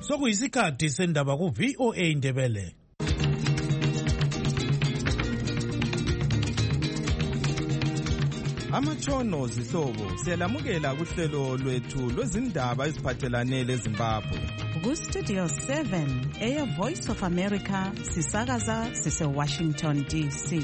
Sokuyisikhathi sendaba ku VOA Indebele. Amatshono zihlobo siyalamukela kuhlelo lwethu lwezindaba eziphathelane leZimbabwe. Ku-Studio 7 Air Voice of America sisakaza sise-Washington DC.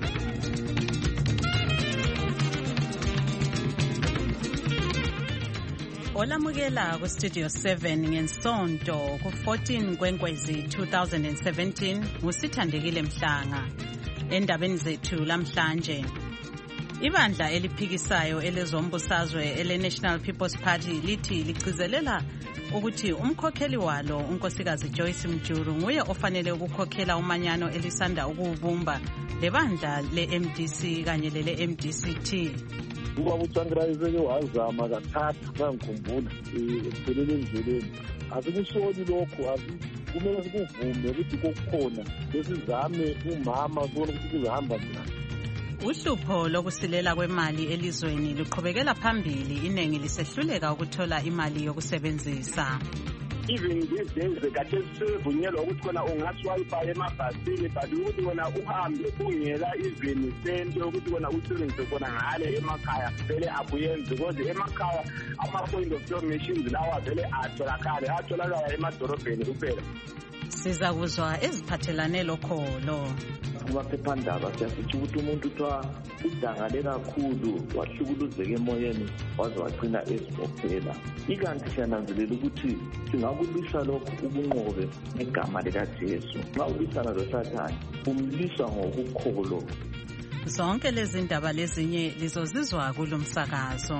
Olamukela ku-Studio 7 ngensonto ku-14 Nkwenkwezi 2017 nguSithandekile Mhlanga. Endabeni zethu lamhlanje, ibandla eliphikisayo elezombusazwe ele-National People's Party lithi ligcizelela ukuthi umkhokheli walo unkosikazi Joyce Mjuru nguye ofanele ukukhokhela umanyano elisanda ukuwubumba lebandla le-MDC kanye lele-MDCT. Ubaba uTsvangirai seke wazama kathathu ngangikhumbula ekuphelele endleleni. Asikusoli lokho, kumele sikuvume ukuthi kokukhona besizame umama sibone ukuthi kuzahamba njani. Uhlupho lokusilela kwemali elizweni luqhubekela phambili, iningi lisehluleka ukuthola imali yokusebenzisa. Even these days kade sivunyelwa ukuthi khona ungaswipa emabhasini, but ukuthi wena uhambe ungela even sento ukuthi wena usebenzise khona ngale emakhaya vele akuyenzi, because emakhaya ama-point of sale machines lawa vele atholakala emadorobheni kuphela. Siza kuzwa eziphathelane lokholo. Kumaphephandaba siyasithi ukuthi umuntu udangale kakhulu, wahlukuluzeka emoyeni waze wagcina ezibophela. Ikanti siyananzelela ukuthi singakulwisa lokhu ubunqobe ngegama likaJesu. Nxa ulwisana loSathane umlwisa ngokukholo. Zonke lezi ndaba lezinye lizozizwa kulo msakazo.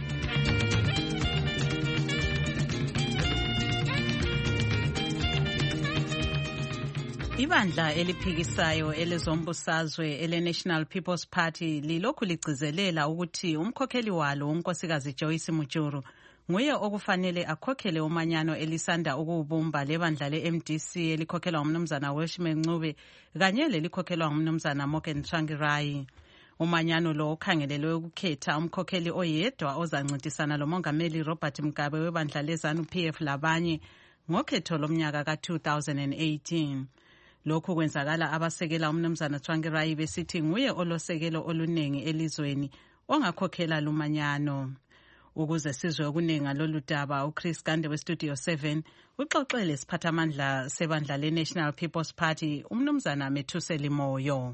Ibandla eliphikisayo elezombusazwe ele-National People's Party lilokhu ligcizelela ukuthi umkhokheli walo unkosikazi Joyce Mjuru nguye okufanele akhokhele umanyano elisanda ukuwubumba lebandla le-MDC elikhokhelwa ngumnumzana Welshman Ncube kanye lelikhokhelwa ngumnumzana Morgan Tsvangirai. Umanyano lo ukhangelelwe ukukhetha umkhokheli oyedwa ozancintisana lomongameli Robert Mugabe webandla leZANU-PF labanye ngokhetho lomnyaka ka-2018. Lokhu kwenzakala abasekela umnumzana Tsvangirai besithi nguye olosekelo olunengi elizweni ongakhokhela lumanyano. Ukuze sizwe okuningi ngalolu daba, uChris Gande weStudio 7 uxoxele isiphathamandla sebandla le-National People's Party umnumzana Methuseli Moyo.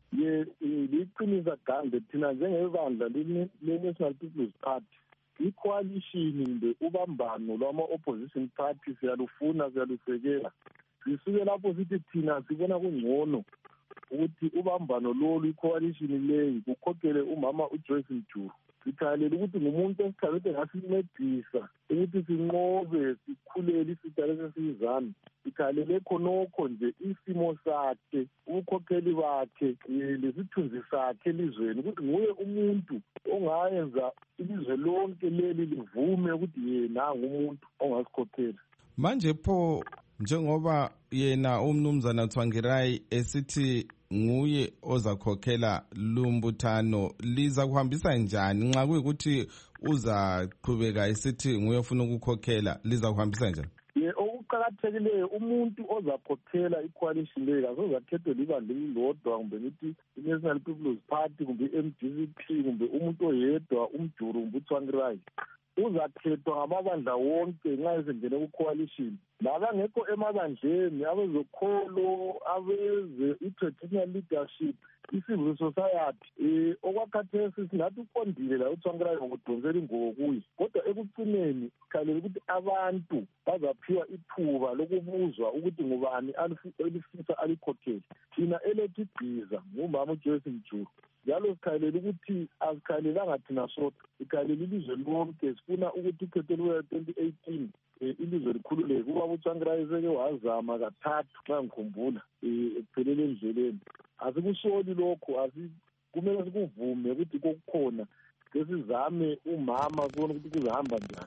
Liqiniso Gande, thina njengebandla le-National People's Party i-coalition ubambano lwama-opposition party siyalufuna, siyalusekela. Sisuke lapho sithi thina sibona kungcono ukuthi ubambano lolu i-coalition leyi kukhokhele umama uJoyce Mjuru. Sikhalela ukuthi ngumuntu esithathe ngasincedisa ukuthi sinqobe sikhulele isitha lesizana. Sikhalele khonokho nje isimo sakhe, ubukhokheli bakhe, lesithunzi sakhe elizweni, ukuthi nguye umuntu ongayenza ilizwe lonke leli livume ukuthi yena ngumuntu ongasikhokhela. Manje pho njengoba yena umnumzana Tsvangirai esithi nguye ozakhokhela lumbuthano, liza kuhambisa njani nxa kuyikuthi uzaqhubeka esithi nguye ofuna ukukhokhela, liza kuhambisa njani? Okuqakathekileyo, umuntu ozakhokhela i-coalition leyo asozakhethwe libandla elilodwa, kumbe ngithi i-National People's Party kumbe i-MDCT kumbe umuntu oyedwa uMjuru kumbe uTsvangirai. Uzakhethwa ngamabandla wonke nxa esengene ku-coalition. Labangekho emabandleni, abezokholo, abeze i-traditional leadership, i-civil society, okwakhathesi singathi uqondile la uTsvangirai ngokudonsela ingubo kuye. Kodwa ekucineni sikhalela ukuthi abantu bazaphiwa ithuba lokubuzwa ukuthi ngubani elifisa alikhokhele. Thina elethu igqiza ngumama uJoyce Mjuru. Njalo sikhalela ukuthi asikhalelanga thina sodwa, sikhalela ilizwe lonke. Sifuna ukuthi ukhetho luka-2018 ilizwe likhululeke. Ubaba uTsvangirai seke wazama kathathu ngangikhumbula ekuphelele endleleni. Asikusoli lokho, kumele sikuvume ukuthi kokukhona besizame umama sibone ukuthi kuzahamba njani.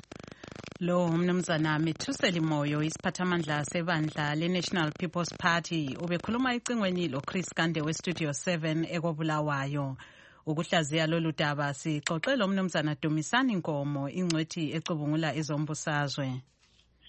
Lo umnumzana Methuseli Moyo, isiphathamandla sebandla le-National People's Party, ubekhuluma icingweni loChris Gande weStudio 7 ekobulawayo. Ukuhlaziya lolu daba sixoxele umnumzana Dumisani Nkomo, ingcwethi ecubungula ezombusazwe.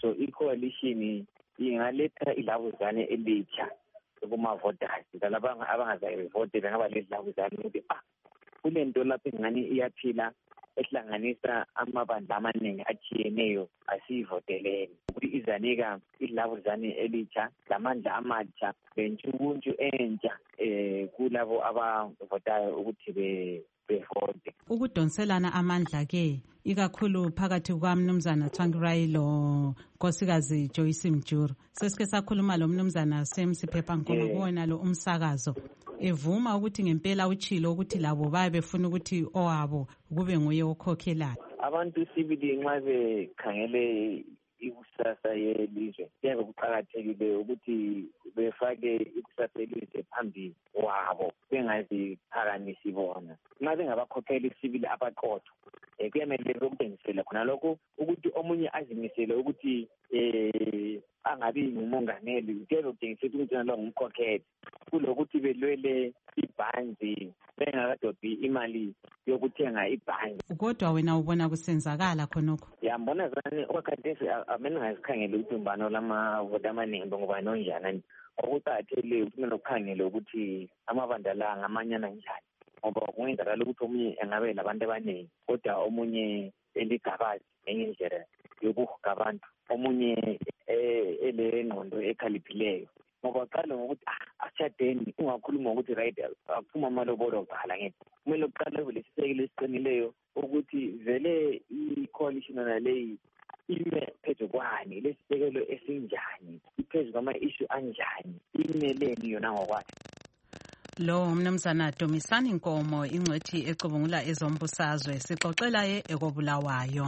so i-coalition ingaletha ilavuzane elitsha kuma-voters lalaba abangazayivote bengaba lezilavuzane ukuthi kule nto lapho ingani iyaphila ehlanganisa amabandla amaningi atshiyeneyo asiyivoteleni ukuthi izanika ilavuzane elitsha lamandla amatsha lentshukuntshu entsha kulabo abavotayo ukuthi bevote. Ukudonselana amandla ke ikakhulu phakathi kwaMnumzana Tsvangirai lo Nkosikazi Joyce Mujuru. Sesike sakhuluma lo Mnumzana Sam Siphepa Nkomo kuwona lo umsakazo evuma ukuthi ngempela uchilo ukuthi labo baye befuna ukuthi owabo kube nguye okhokhelayo. Abantu sibili nxa bekhangele ikusasa yelizwe kuyabe kuqakathekile ukuthi befake ikusasa yelizwe phambili wabo bengaziphakamisi bona. Nxa bengabakhokheli sibili abaqotho kuyamele bekutshengisele khona lokho ukuthi omunye azimisele ukuthi angabi ngumongameli kuyabe kutshengisela ukuthi nalo ngumkhokheli kulokuthi belwele ibhanzi bengakadobhi imali yokuthenga ibhanzi. Kodwa wena ubona kusenzakala khonokho? Yambona zani wakhathesi amene ngazikhangele ukuthi umbano lamavoti amaningi ngubani onjani okuqakathekile ukuthi kumele ukhangele ukuthi amabandla la ngamanyana njani ngoba kungenzakala ukuthi omunye engabe labantu abaningi kodwa omunye eligabazi enye indlela yokuhuga abantu omunye elengqondo ekhaliphileyo ngoba qala ngokuthi ashadeni ungakhuluma ngokuthi right aphuma amalobolo obhala ngeke kumele uqale kulesisekelo esiqinileyo ukuthi vele i-coalition naleyi ime phezu kwani lesisekelo esinjani iphezu kwama-issue anjani imeleni yona ngokwayo. Lo Mnumzana Dumisani Nkomo ingcwethi ecubungula ezombusazwe sixoxela ekobulawayo.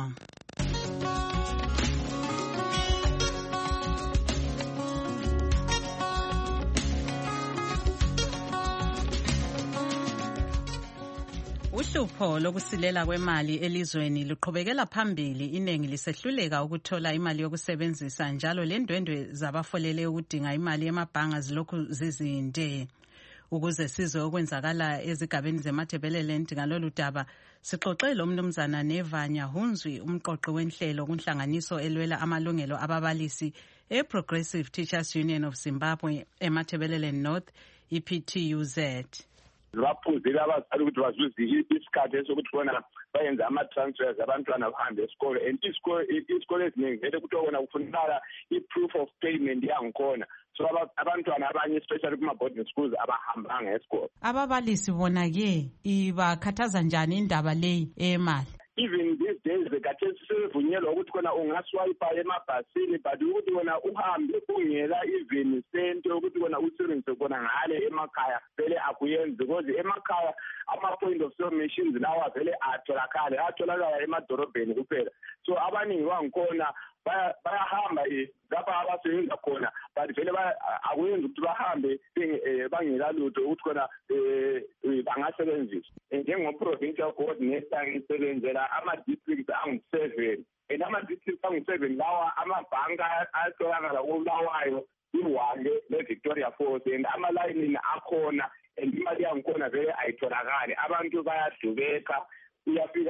Uhlupho lokusilela kwemali elizweni luqhubekela phambili iningi lisehluleka ukuthola imali yokusebenzisa njalo lendwendwe zabafolele ukudinga imali emabhanga zilokhu zizinde. Ukuze sizwe okwenzakala ezigabeni zeMatabeleland ngalolu daba sixoxe lo Mnumzana Nevanya Hunzwi umqoqi wenhlelo kunhlanganiso elwela amalungelo ababalisi eProgressive Teachers Union of Zimbabwe eMatabeleland North iPTUZ. Baphuzile abazali ukuthi bazuze isikhathi sokuthi bona bayenze ama-transfers abantwana bahambe esikolo and isikolo eziningi vele kuthiwa kona kufunakala i-proof of payment yangikhona so abantwana abanye especially kuma-boarding schools abahambanga esikolo. Ababalisi bona-ke ibakhathaza njani indaba leyi eyemali? Even these days bekhathesi sevunyelwa ukuthi khona ungaswipa emabhasini but ukuthi wena uhambe ungela even sento yokuthi wena usebenzise khona ngale emakhaya vele akuyenzi because emakhaya ama-point of sale machines lawa vele atholakala emadorobheni kuphela so abaningi bangikhona bayahamba lapha abasebenza khona but vele akuyenzi ukuthi bahambe bangela lutho ukuthi khona bangasebenzisa. Njengo-provincial coordinator ngisebenzela ama-districts angu-7 and ama-districts angu-7 lawa amabhanka atholakala kulawayo iwande le-Victoria Falls and amalayinini akhona and imali yangikhona vele ayitholakali abantu bayadubeka uyafika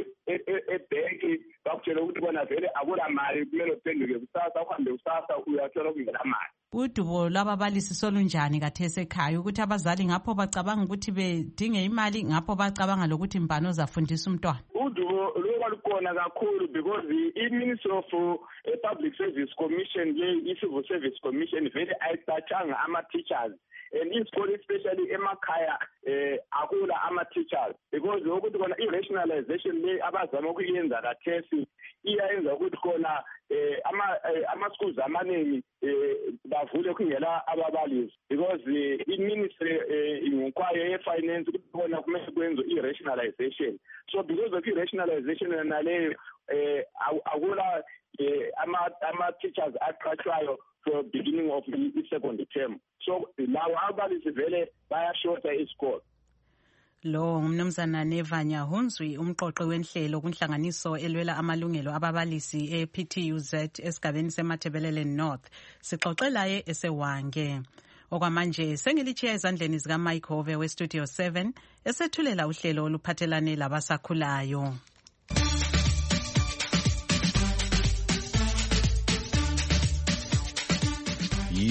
ebhenki bakutshela ukuthi bona vele akula mali kumele uphenduke kusasa uhambe kusasa uyathola kungela mali. Udubo lwababalisi solunjani kathesi ekhaya ukuthi abazali ngapho bacabanga ukuthi bedinge imali ngapho bacabanga lokuthi mbano zafundisa umntwana? Udubo lukhona kakhulu because i-Ministry of Public Service Commission i-Civil Service Commission vele ayicatshanga ama-teachers and isikole especially emakhaya akula ama-teachers because ukuthi khona i-rationalization le abazama ukuyenza kathesi iyayenza ukuthi khona ama-schools amaningi bavule kungela ababalisi because i-ministry ngokwayo ye-finance ukuthi khona kumele kwenze i-rationalization so because of i-rationalization naleyo akula ama-teachers aqhatshwayo for beginning of i-second term so lawo ababalisi vele bayashota isikolo. Lo Mnumzana Nevanya Hunzwi umqoqi wenhlelo kunhlanganiso elwela amalungelo ababalisi ePTUZ esigabeni seMatabeleland North sixoxela esewange. Okwamanje sengilichiya ezandleni zika Mike Hove weStudio 7 esethulela uhlelo oluphathelane labasakhulayo.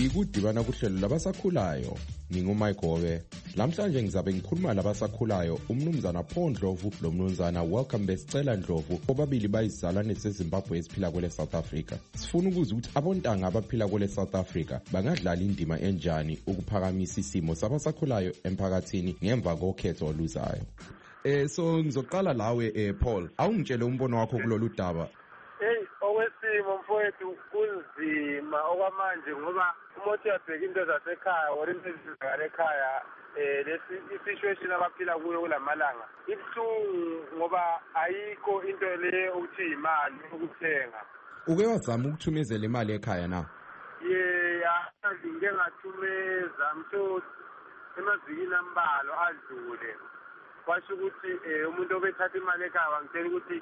Sikudibana kuhlelo labasakhulayo. Ngingumike Gobe. Lamhlanje ngizabe ngikhuluma labasakhulayo umnumzana Paul Ndlovu lomnumzana Welcome Besicela Ndlovu bobabili bayizalwane zeZimbabwe esiphila kwele South Africa. Sifuna ukuzwa ukuthi abontanga abaphila kwele South Africa bangadlala indima enjani ukuphakamisa isimo sabasakhulayo emphakathini ngemva kokhetho oluzayo. So ngizoqala lawe Paul. Awungitshele umbono wakho kulolu daba. Okwesimo mfowethu kunzima okwamanje ngoba umothi uyabheka into zasekhaya or into ezizakala ekhaya lesi situation abaphila kuyo kulamalanga ibuhlungu ngoba ayikho into le ukuthi imali ukuthenga. Uke wazama ukuthumezela imali ekhaya na? Ngike ngathumeza mtho emazikini ambalo adlule kwasho ukuthi umuntu obethatha imali ekhaya wangitshela ukuthi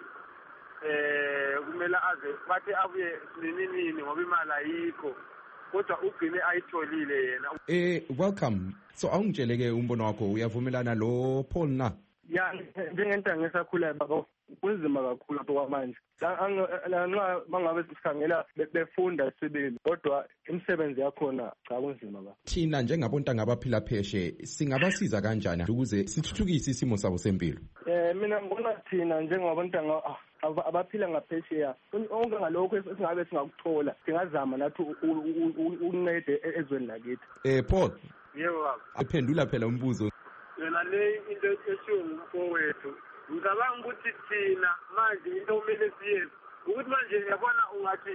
kumele aze bathi abuye nini ngoba imali ayikho kodwa ugcine ayitholile yena. Welcome. So awungitsheleke umbono wakho uyavumelana lo Paul na? Njengento ngisakhula baba kunzima kakhulu kwamanje. Lanxa mangabe sikhangela befunda sibili kodwa imisebenzi yakhona cha kunzima ba. Thina njengabontanga abaphila pheshe singabasiza kanjani ukuze sithuthukise isimo sabo sempilo? Mina ngibona thina njengabontanga abaphila ngaphesheya onke ngalokho esingabe singakuthola singazama nathi ukuncede ezweni lakithi. Paul. Yebo baba. Iphendula phela umbuzo. Yena le into eshiwo ngumfowethu ngicabanga ukuthi thina manje into kumele siyenze ukuthi manje yabona ungathi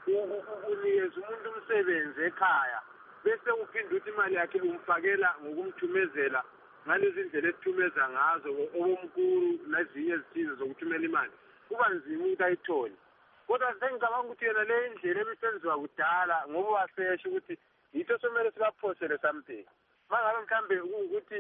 unikeza umuntu umsebenzi ekhaya bese uphinde uthi imali yakhe umfakela ngokumthumezela ngalezi ndlela esithumeza ngazo obomkhulu nezinye ezithize zokuthumela imali kuba nzima ukuthi ayithole kodwa sengicabanga ukuthi yena le ndlela ebisenziwa kudala ngoba wasesha ukuthi yitho somele sibaphosele something mangabe mhlambe ukuthi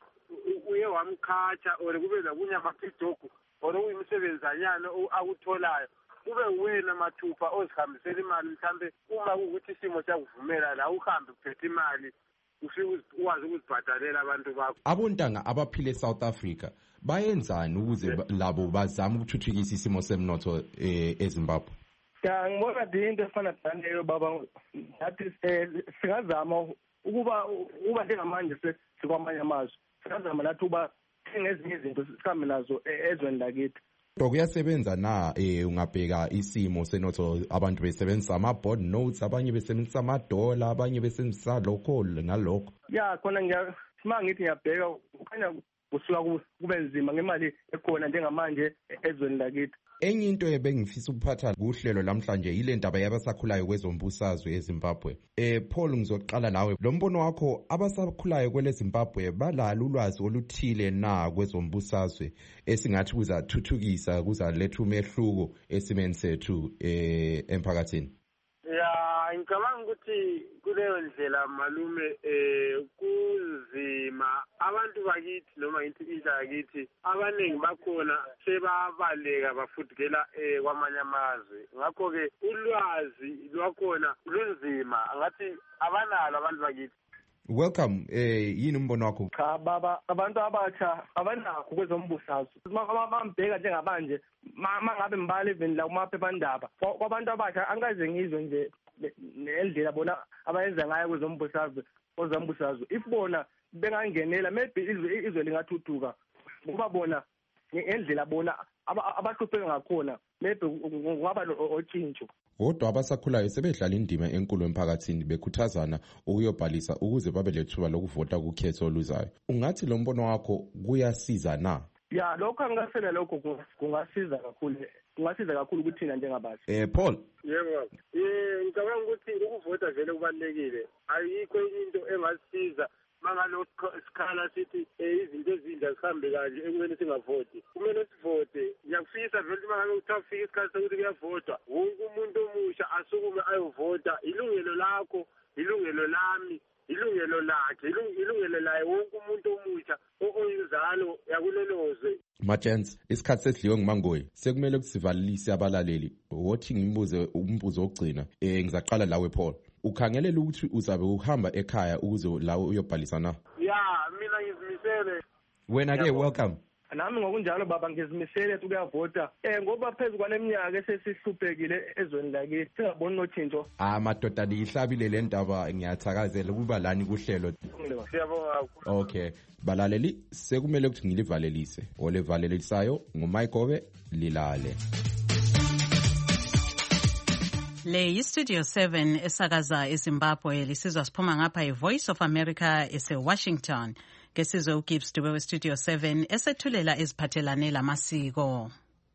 uye wamkhatsha or kube lakunye amaphidoko or uyimsebenzanyana akutholayo kube wena mathupha ozihambisela imali mhlambe uma ukuthi isimo siyakuvumela la uhambe uphethe imali ufike ukwazi ukuzibhadalela abantu bakho. Abontanga abaphile South Africa bayenzani ukuze labo bazama ukuthuthukisa isimo semnotho eZimbabwe? Ngibona into efana naleyo baba nathi singazama ukuba njengamanje sikwamanye amazwe sizama nathi uba ngezinye izinto sikhambe nazo ezweni lakithi. Kuyasebenza na ungabheka isimo senotho abantu besebenzisa ama-board notes abanye besebenzisa ama-dollar abanye besebenzisa lokho ngalokho? Khona ngithi ngiyabheka kukhanya kusuka kube nzima ngemali ekhona njengamanje ezweni lakithi. Enye into ebengifisa ukuphatha kuhlelo lamhlanje ile ndaba yabasakhulayo kwezombusazwe eZimbabwe. Paul ngizoqala nawe. Lo mbono wakho abasakhulayo kwele Zimbabwe balalo ulwazi oluthile na kwezombusazwe esingathi kuzathuthukisa kuzaletha umehluko esimeni sethu emphakathini? Ngicabanga ukuthi kuleyo ndlela malume kunzima abantu bakithi noma intsha yakithi abaningi bakhona sebabaleka bafudukela kwamanye amazwe ngakho-ke ulwazi lwakhona lunzima ngathi abanalo abantu bakithi. Welcome. Yini umbono wakho? Cha baba abantu abatsha abanakho kwezombusazwe bambheka njengabanje mangabe mbali even la kumaphephandaba kwabantu abatsha angikaze ngizwe nje nendlela bona abayenza ngayo kwezombusazwe if bona bengangenela maybe izwe lingathuthuka ngoba bona ngendlela bona abahlupheka ngakhona maybe kungaba otshintsho. Kodwa abasakhulayo sebedlala indima enkulu emphakathini bekhuthazana ukuyobhalisa ukuze babe lethuba lokuvota kukhetho oluzayo. Ungathi lo mbono wakho kuyasiza na? Lokho angasela lokho kungasiza kakhulu. Kungasiza kakhulu kuthina njengabantu. Paul. Yebo. Ngicabanga ukuthi ukuvota vele kubalekile. Ayikho into engasiza mangalokho sikhala sithi izinto ezinhle zihambe kanje ekumele singavoti. Kumele sivote. Ngiyafisa vele mangabe uthafika isikhathi sokuthi kuyavotwa. Wonke umuntu omusha asukume ayovota. Ilungelo lakho, ilungelo lami, ilungelo lakhe, ilungelo laye wonke umuntu omusha oyinzalo yakulelozwe. Machance isikhathi sesidliwe ngumangoyi sekumele kusivalise abalaleli. Wothi ngimbuze umbuzo ogcina ngizaqala lawe Paul. Ukhangelela ukuthi uzabe uhamba ekhaya ukuze lawe uyobhalisa na? Mina ngizimisele. Wena ke welcome. nami ngokunjalo baba ngizimisele ukuyavota ngoba phezu kwaleminyaka esesihluphekile ezweni lakithi singaboni nothinto. Madoda liyihlabile le ndaba, ngiyathakazela ukuba lani kuhlelo. Siyabonga. Okay, balaleli sekumele ukuthi ngilivalelise. Olevalelisayo nguMayigobe, lilale. Le yiStudio 7 esakaza eZimbabwe, lisizwa siphuma ngapha iVoice of America eseWashington. Ngesizwe uGibbs Dube weStudio 7 esethulela eziphathelane lamasiko.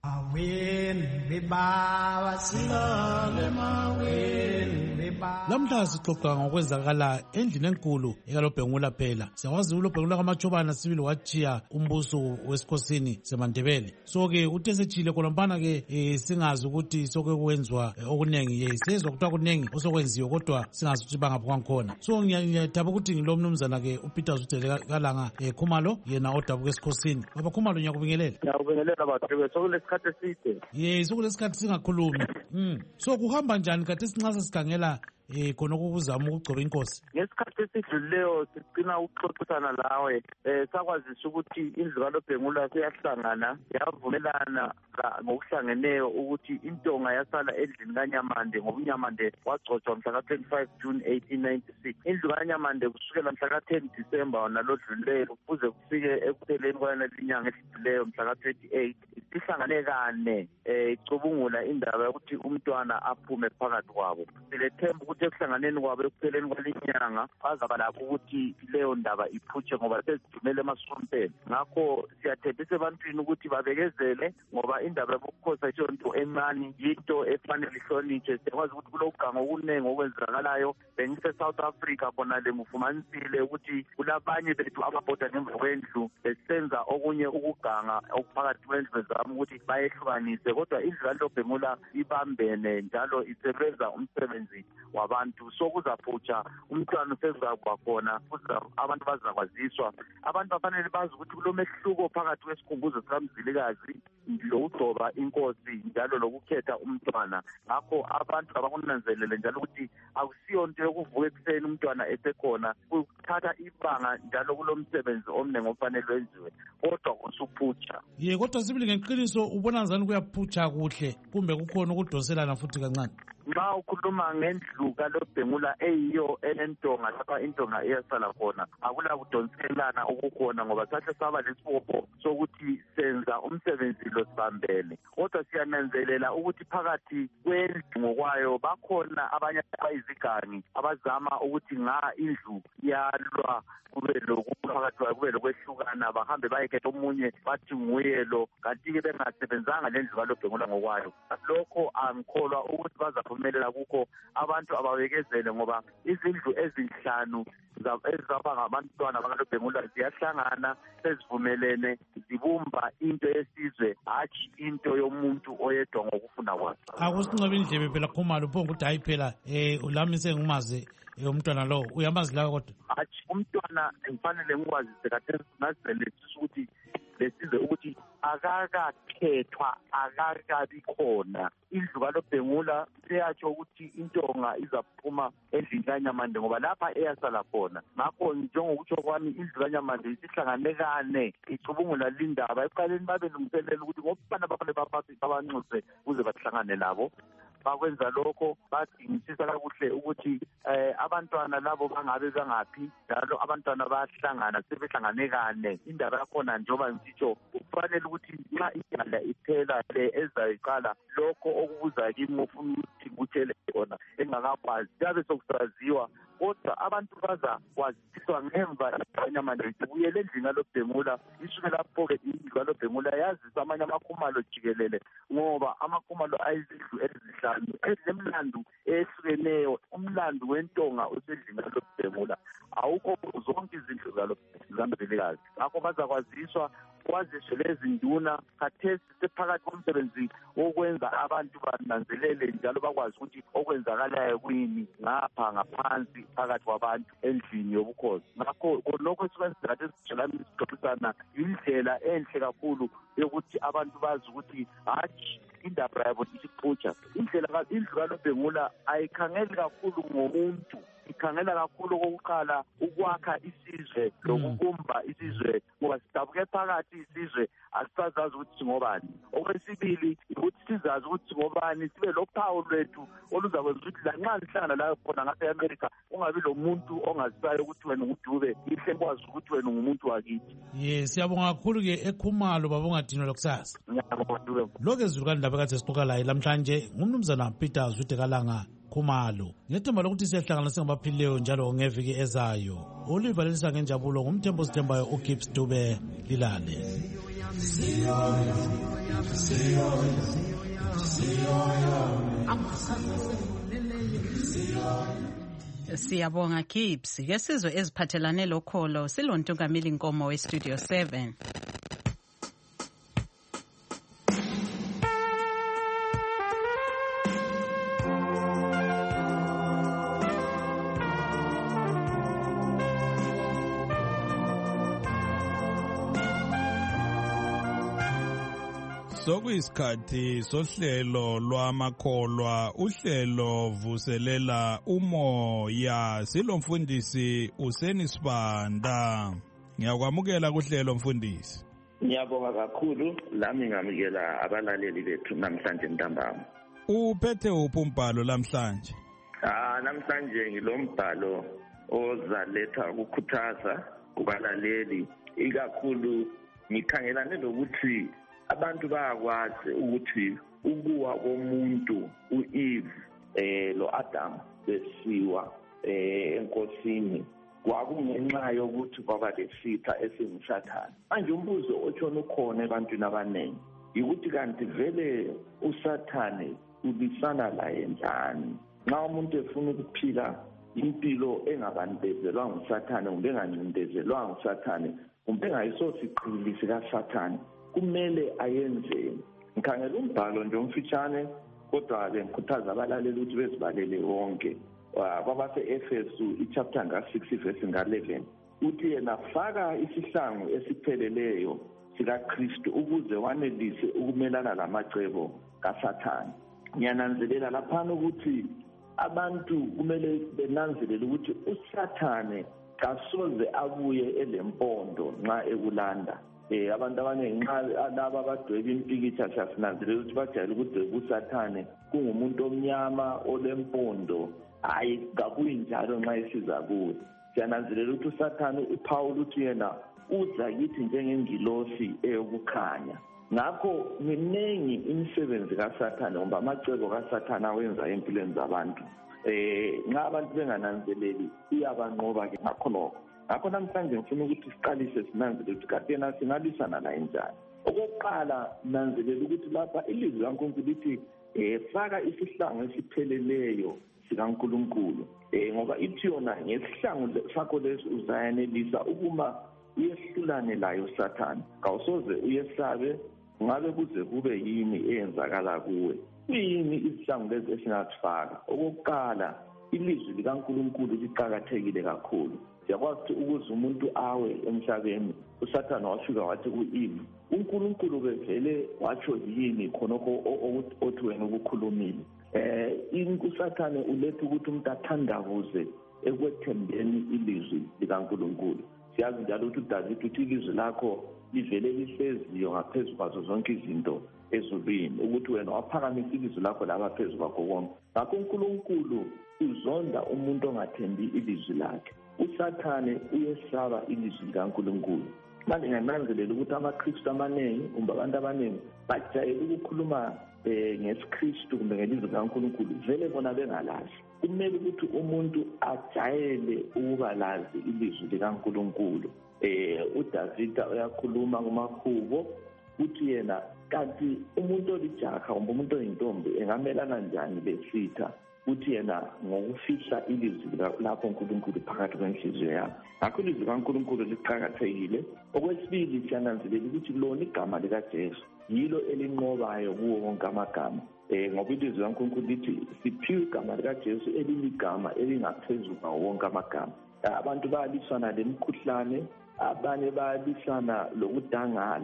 Lamhla sixoxa ngokwenzakala endlini enkulu ekalobhengula phela. Siyakwazi ulobhengula kaMachobana sibili wachiya umbuso wesikhosini seMandebele. So ke uthe sechile khona ke singazi ukuthi soke kwenzwa okunengi sezwa kuthiwa kunengi osokwenziwe kodwa singazi ukuthi bangaphi kwangikhona. So ngiyadaba ukuthi ngilomnumzana ke uPeter Zutele Kalanga Khumalo yena odabuka esikhosini. Baba Khumalo ngiyakubingelela. Ngiyakubingelela bathu sokulesikhathi eside. Sokulesikhathi singakhulumi. So kuhamba njani kade sinxasa sikhangela khona ukuzama ukugcoba inkosi? Ngesikhathi esidlulileyo sigcina ukuxoxisana lawe sakwazisa ukuthi indlu kalobhengula seyahlangana yavumelana ngokuhlangeneyo ukuthi intonga yasala endlini kaNyamande ngoba uNyamande wagcotshwa mhla ka-25 June 1896. Indlu kaNyamande kusukela mhla ka-10 December nalodlulileyo kuze kufike ekupheleni kwalenyanga edlulileyo mhla ka-28 ihlangane kane icubungula indaba yokuthi umntwana aphume phakathi kwabo. Silethemba ukuthi ekuhlanganeni kwabo ekupheleni kwalinyanga bazaba lakho ukuthi leyo ndaba iphutshe ngoba sezithumele emasrumpeni. Ngakho siyathembisa ebantwini ukuthi babekezele ngoba indaba yobukhosi ayisonto encane, yinto efanele ihlonitshwe. Siyakwazi ukuthi kulokugango okuningi okwenzakalayo. Bengise-South Africa khona le ngufumanisile ukuthi kulabanye bethu ababhoda ngemva kwendlu besenza okunye ukuganga okuphakathi kwendlu bezama ukuthi bayehlukanise, kodwa indlu kalobhengula ibambene njalo isebenza umsebenzi wabantu. So kuzaphutsha umntwana usezakuba khona, abantu bazakwaziswa. Abantu bafanele bazi ukuthi kulomehluko phakathi kwesikhumbuzo sikamzilikazi lokugcoba inkosi njalo lokukhetha umntwana. Ngakho abantu abakunanzelele njalo ukuthi akusiyo nto yokuvuka ekuseni umntwana esekhona, kuthatha ibanga njalo kulomsebenzi omningi ofanele wenziwe, kodwa usuphutsha. Kodwa sibili ngeqiniso ubona njani kuyaphutsha kuhle kumbe kukhona ukudoselana futhi kancane? Nxa ukhuluma ngendlu kalobhengula eyiyo enentonga lapha intonga iyasala khona, akula kudonselana okukhona ngoba sahle saba lesibopho sokuthi senza umsebenzi lo sibambene. Kodwa siyananzelela ukuthi phakathi kwendlu ngokwayo bakhona abanye abayizigangi abazama ukuthi indlu yalwa kube lokuphakathi kube lokwehlukana, bahambe bayekhetha omunye bathi nguye lo, kanti-ke bengasebenzanga le ndlu kalobhengula ngokwayo. Lokho angikholwa ukuthi bazaphumelela kukho. Abantu ababekezele ngoba izindlu ezinhlanu ezizaba ngabantwana bakalobhengula ziyahlangana, sezivumelene, zibumba into yesizwe, hatshi into yomuntu oyedwa ngokufuna kwakhe. Akusinqobe indlebe phela Khumalo phonga ukuthi hayi phela lami sengimaze umntwana lo uyamazi lawe kodwa. Hatshi umntwana ngifanele ngikwazise kade ngazelethisa ukuthi lesizwe ukuthi akakakhethwa, akakabi khona. Indlu kalobhengula seyatsho ukuthi intonga izaphuma endlini kaNyamande ngoba lapha eyasala khona. Ngakho njengokutsho kwami indlu kaNyamande isihlangane kane icubungula lindaba. Ekuqaleni babelungiselela ukuthi ngokubana bafanele babanxuse kuze bahlangane nabo. Bakwenza lokho badingisisa kakuhle ukuthi abantwana labo bangabe bangaphi, njalo abantwana bayahlangana sebehlangane kane. Indaba yakhona njengoba ngisitsho kufanele ukuthi nxa inyanga iphela le ezayiqala lokho okubuza kimi ufuna ukuthi ngutshele khona engakakwazi yabe sokusaziwa, kodwa abantu baza kwaziswa ngemva kaNyamande. Kubuyele endlini kalobhengula isuke lapho-ke indlu kalobhengula yazisa amanye amakhumalo jikelele ngoba amakhumalo ayizindlu ezihlanu ezinemlando ehlukeneyo. Umlando wentonga usendlini kalobhengula awukho zonke izindlu zambelekazi. Ngakho bazakwaziswa kwaziswe lezi nduna khathesi sephakathi komsebenzi wokwenza abantu bananzelele njalo bakwazi ukuthi okwenzakalayo kuyini ngapha ngaphansi phakathi kwabantu endlini yobukhosi. Ngakho lokho esikwenza kade sijolami sixoxisana indlela enhle kakhulu yokuthi abantu bazi ukuthi hatshi indaba yabo isiphutsha. Indlu kaLobhengula ayikhangeli kakhulu ngomuntu, ikhangela kakhulu okokuqala ukwakha isizwe lokukumba isizwe, ngoba sidabuke phakathi isizwe asisazazi ukuthi singobani. Okwesibili ukuthi sizazi ukuthi singobani, sibe lophawu lwethu oluzakwenza ukuthi lanxa nihlangana la khona ngase-America ungabi lo muntu ongazisayo ukuthi wena ungudube, ihle kwazi ukuthi wena ungumuntu wakithi. Siyabonga kakhulu-ke eKhumalo babongadinwa lokusasa. Lokhu ezulu kandaba kade sixoxa laye lamhlanje ngumnumzana Peter Zudekalanga Khumalo. Ngethemba lokuthi siyahlangana singabaphilileyo njalo ngeviki ezayo. Oliver Lelisa ngenjabulo ngumthembo sithembayo uGibbs Dube Lilale. Siyabonga Gibbs. Ke sizwe eziphathelane lokholo silontungameli Nkomo weStudio 7. Sokuyisikhathi sohlelo lwamakholwa, uhlelo vuselela umoya. Silomfundisi Useni Sibanda. Ngiyakwamukela kuhlelo mfundisi. Ngiyabonga kakhulu, lami ngamukela abalaleli bethu namhlanje ntambama. Uphethe uphi umbhalo namhlanje? Namhlanje ngilombhalo ozaletha ukukhuthaza kubalaleli, ikakhulu ngikhangelane lokuthi abantu bayakwazi ukuthi ukuwa komuntu uEve lo Adam besiwa enkosini kwakungenxa yokuthi kwaba lesitha esinguSathane. Manje umbuzo otshona ukhona ebantwini abaningi ukuthi kanti vele uSathane ubisana laye njani? Nxa umuntu efuna ukuphila impilo engabandezelwa nguSathane kumbe engancindezelwa nguSathane kumbe engayiso siqhili sikaSathane, kumele ayenzeni? Ngikhangela umbhalo nje omfitshane, kodwa-ke ngikhuthaza abalaleli ukuthi bezibalele wonke. Kwabase-Efesu ichapter 6 verse 11 uthi yena faka isihlangu esipheleleyo sikaKristu ukuze wanelise ukumelana lamacebo kaSathane. Ngiyananzelela laphana ukuthi abantu kumele benanzelele ukuthi uSathane kasoze abuye elempondo nxa ekulanda. Abantu abaningi nxa laba abadweba impikitsha siyasinanzelela ukuthi bajayele ukudweba uSathane kungumuntu omnyama olempondo. Hayi, kakuyinjalo nxa esiza kuwe. Siyananzelela ukuthi uSathane uPaul uthi yena uza kithi njengengilosi eyokukhanya. Ngakho miningi imisebenzi kaSathane ngoba amacebo kaSathane awenza empilweni zabantu. Nxa abantu bengananzeleli uyabanqoba-ke ngakho. Ngakho namhlanje ngifuna ukuthi siqalise sinanzelele ukuthi kade yena singalwisana laye njani. Okokuqala nanzelela ukuthi lapha ilizwi laNkulunkulu lithi faka isihlangu esipheleleyo sikaNkulunkulu. Ngoba ithi yona ngesihlangu sakho lesi uzayenelisa ukuma uyehlulane layo uSathane. Kawusoze uyesabe ngabe kuze kube yini eyenzakala kuwe. Kuyini isihlangu lesi esingasifaka? Okokuqala ilizwi likaNkulunkulu liqhakathekile kakhulu. Siyakwazi ukuze umuntu awe emhlabeni, uSathane wafika wathi kuEve, uNkulunkulu bevele watsho yini khonokho othi wena ukukhulumile. uSathane uletha ukuthi umuntu athandabuze ekwethembeni ilizwi likaNkulunkulu. Siyazi njalo ukuthi uDavid uthi ilizwi lakho livele lihleziyo ngaphezu kwazo zonke izinto ezulwini, ukuthi wena waphakamisa ilizwi lakho laba phezu kwakho konke. Ngakho uNkulunkulu uzonda umuntu ongathembi ilizwi lakhe. uSathane uyesaba ilizwi likaNkulunkulu. Manje ngiyananzelela ukuthi amaKristu amaningi kumbe abantu abaningi bajayele ukukhuluma ngesiKristu kumbe ngelizwi likaNkulunkulu vele bona bengalazi. Kumele ukuthi umuntu ajayele ukuba lazi ilizwi likaNkulunkulu. uDavid uyakhuluma kumahubo uthi yena kanti umuntu olijaha kumbe umuntu oyintombi engamelana njani lesitha, uthi yena ngokufihla ilizwi lapho uNkulunkulu phakathi kwenhliziyo yakhe. Ngakho ilizwi likaNkulunkulu liqhakathekile. Okwesibili siyananzelela ukuthi lona igama likaJesu yilo elinqobayo kuwo wonke amagama. Ngoba ilizwi likaNkulunkulu lithi siphiwe igama likaJesu eliligama elingaphezulu kwawo wonke amagama. Abantu bayalisana lemikhuhlane, abanye bayalisana lokudangala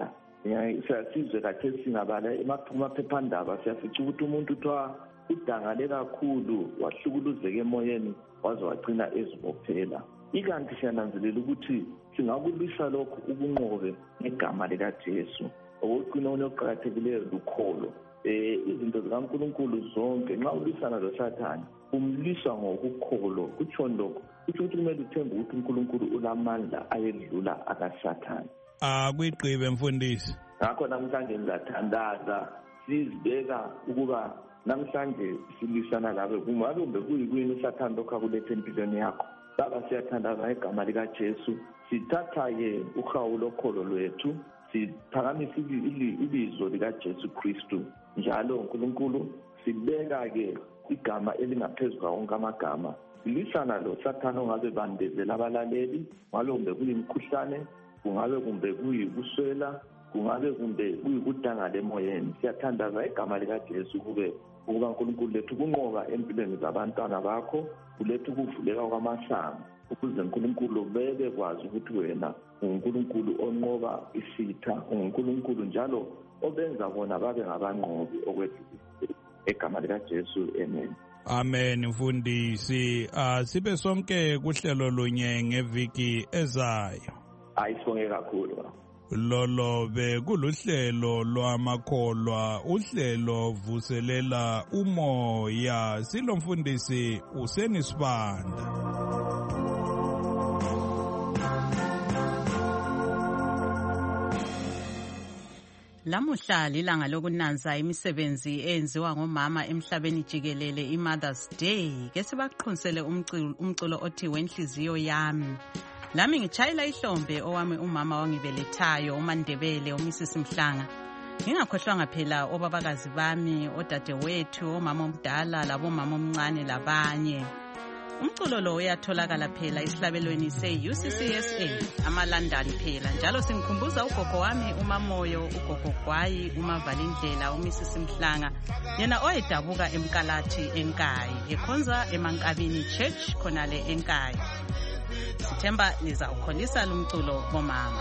siyasizwe kathesi singabala emaphephandaba siyafica ukuthi umuntu kuthiwa udangale kakhulu wahlukuluzeka emoyeni waze wagcina ezibophela. Ikanti siyananzelela ukuthi singakulwisa lokhu ubunqobe ngegama likaJesu. Okugcina okuqakathekileyo lukholo. Izinto zikaNkulunkulu zonke nxa ulwisana loSathane umlisa ngokukholo. Kutsho lokho kuthi kumele uthembe ukuthi uNkulunkulu ulamandla ayedlula akaSathane. Kuyigqibe mfundisi. Ngakho namhlanje ngizathandaza sizibeka ukuba namhlanje silwisana labe kungabe kuyini uSathane lokho akulethe empilweni yakho. Baba siyathandaza ngegama likaJesu. Sithatha-ke uhawu lokholo lwethu siphakamisa ibizo likaJesu Kristu. Njalo uNkulunkulu sibeka-ke igama elingaphezu kwawo wonke amagama. Silwisana lo Sathane ongabe bandezela abalaleli, ngabe kumbe kuyimkhuhlane, kungabe kumbe kuyikuswela, kungabe kumbe kuyikudangala emoyeni. Siyathandaza igama likaJesu ukuba uNkulunkulu lethu kunqoba empilweni zabantwana bakho, ulethu ukuvuleka kwamasango ukuze uNkulunkulu bekwazi ukuthi wena uNkulunkulu onqoba isitha, uNkulunkulu njalo obenza bona babe ngabanqobi okwethu egama likaJesu. Amen. Amen mfundisi. Sibe sonke kuhlelo lunye ngeviki ezayo. Ayisonge kakhulu. Lolo bekuluhlelo lwamakholwa, uhlelo vuselela umoya. Silomfundisi uSenisibanda. Lamuhla lilanga lokunanza imisebenzi eyenziwa ngomama emhlabeni jikelele, iMother's Day. Ke sibaqinisele umculo othi wenhliziyo yami. Lami ngitshayela ihlombe owami umama wangibelethayo uMandebele uMrs Mhlanga. Ngingakhohlwanga phela obabakazi bami, odadewethu, omama omdala labomama omncane labanye. Umculo lo uyatholakala phela esihlabelweni se-UCCSA amaLondon phela. Njalo singikhumbuza ugogo wami uMamoyo, ugogo Gwayi, uMavalindlela, uMrs Mhlanga, yena oyedabuka eMkalathi eNkayi, ekhonza eMankabini Church khonale eNkayi. Sithemba nizawukholisa lumculo bomama.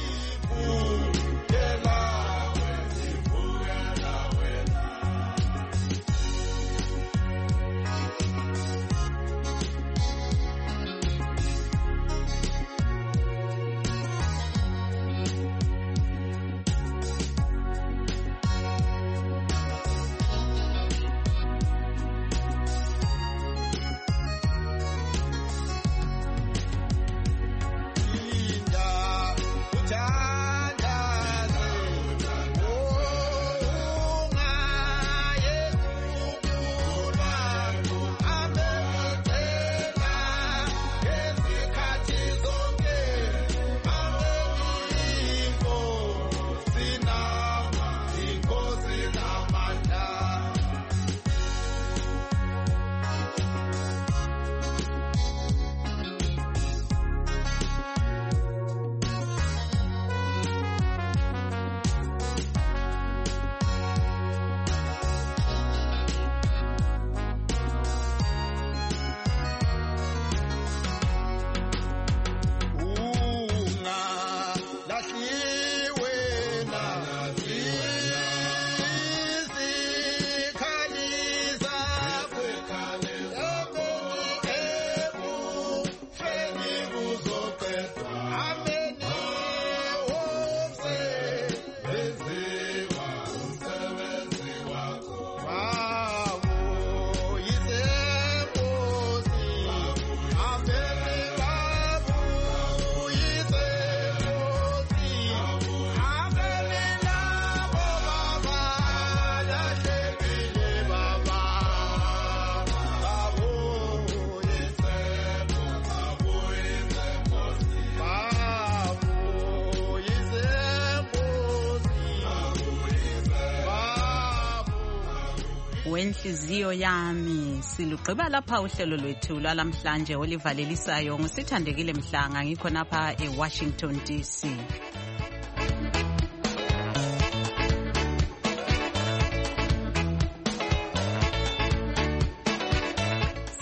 Wenhliziyo yami. Silugqiba lapha uhlelo lwethu lwalamhlanje olivalelisayo ngusithandekile Mhlanga, ngikho napha eWashington DC.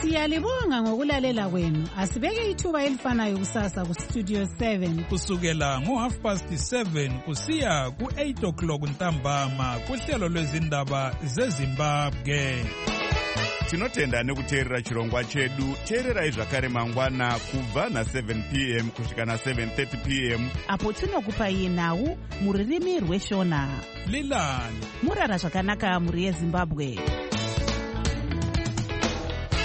Siyalibonga ngokulalela kwenu. Asibeke ithuba elifanayo kusasa ku Studio 7 kusukela ngo7:30 kusiya ku8 ntambama kuhlelo lwezindaba zeZimbabwe. Tinotenda nekuteerera chirongwa chedu. Teererai zvakare mangwana kubva na7 p.m. kusvika na7:30 p.m. apo tinokupai nhau muririmi rweshona. Lilani murara zvakanaka muri yeZimbabwe.